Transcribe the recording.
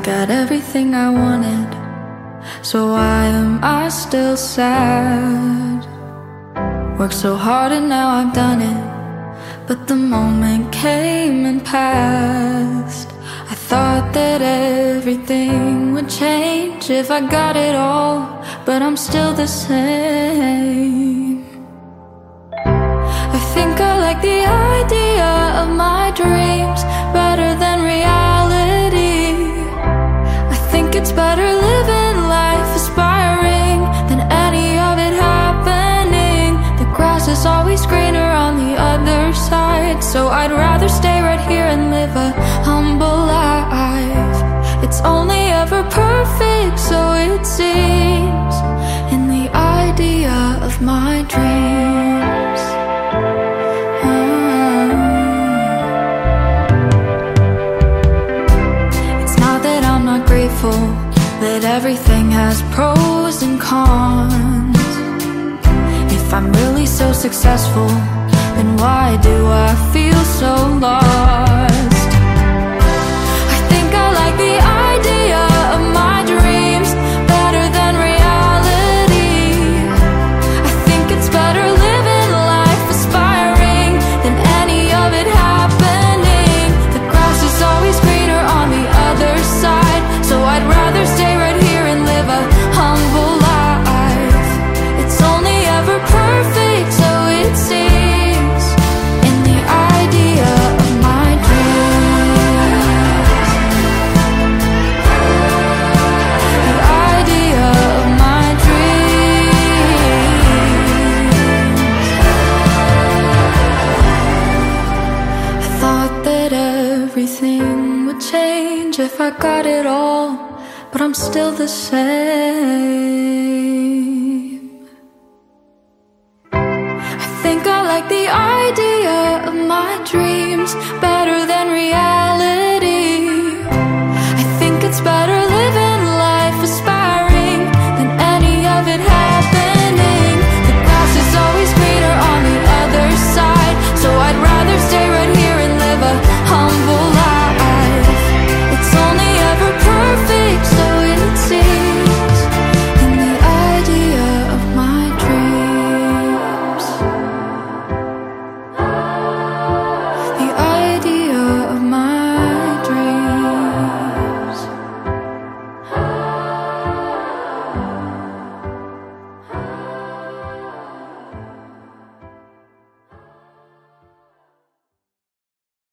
got everything I wanted, so why am I still sad? Worked so hard and now I've done it, but the moment came and passed. I thought that everything would change if I got it all, but I'm still the same. I think I like the idea of my dreams better than reality. I think it's better living life aspiring than any of it happening. The grass is always greener on the other side, so I'd rather stay right here and live a humble life. It's only ever perfect, so it seems, in the idea of my dreams. It's not that I'm not grateful that everything has pros and cons. If I'm really so successful, then why do I feel so lost? I think I like the idea of my dreams better than reality. I think it's better living life aspiring than any of it happening. The grass is always greener on the other side, so I'd rather stay right here and live a humble life. It's only ever perfect, so it seems, in the idea of my dreams. The idea of my dreams. I thought that everything would change if I got it all, but I'm still the same. I think I like the idea of my dreams better than reality.